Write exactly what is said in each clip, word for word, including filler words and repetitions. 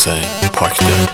حسین پاکدل.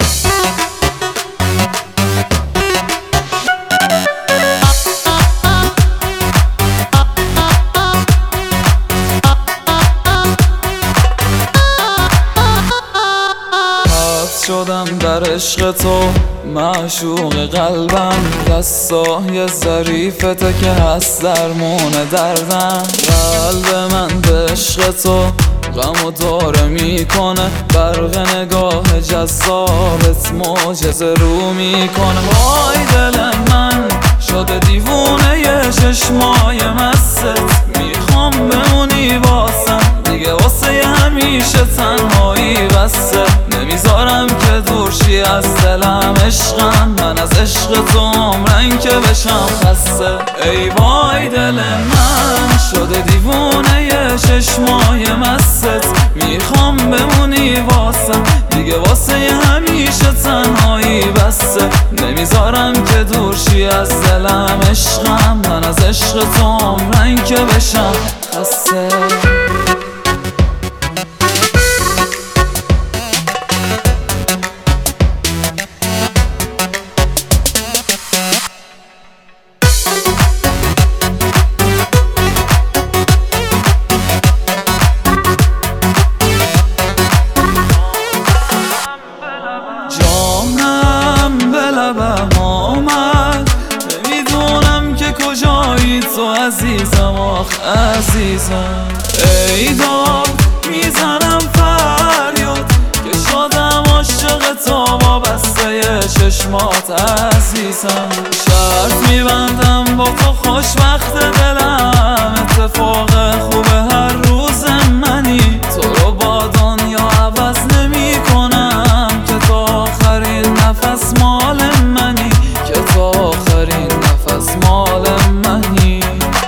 شدم در عشق تو معشوق قلبم، دستای ظریفته که هست درمون دردم. قلب من به عشق تو غم و داره میکنه، برق نگاه جذابت معجزه رو میکنه. وای دل من شده دیوونه ی چشمای مست، میخوام بمونی واسم دیگه، واسه همیشه تنهایی بسته. نمیذارم که دورشی از دلم، عشقم من از عشق تو عمرن که بشم خسته. ای وای دل من شده دیوونه ی چشمای مست، میخوام بمونی واسم دیگه، واسه همیشه تنهایی بسته. نمیذارم که دورشی از دلم، عشقم من از عشق تو عمرن که بشم خسته. تو عزیزم آخ عزیزم، ای داد میزنم فریاد که شدم عاشق تو وابسته چشمات عزیزم. شرط میبندم با تو خوشبخت دلم، اتفاق خوبه هر روز منی. تو رو با دنیا عوض نمی کنم که تا آخرین نفس مال منی، که تا آخرین نفس مال منی.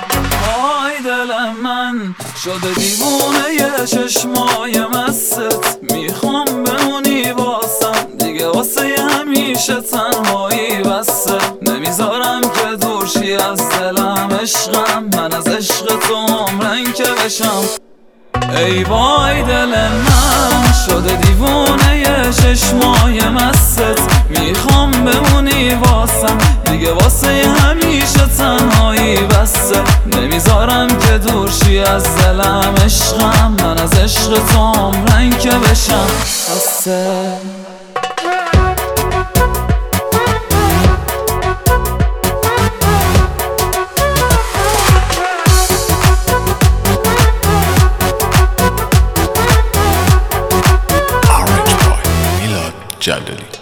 من شده دیوونه ی چشمای مست، میخوام بمونی واسم دیگه، واسه همیشه تنهایی بسته. نمیذارم که دورشی از دلم، عشقم من از عشق تو عمرن که بشم. ای وای دل من شده دیوونه ی چشمای مست، میخوام بمونی واسم دیگه، واسه همیشه تنهایی بسته. نمیذارم که دورشی از دلم، عشقم من از عشق تو عمرن که بشم خسته. جللی.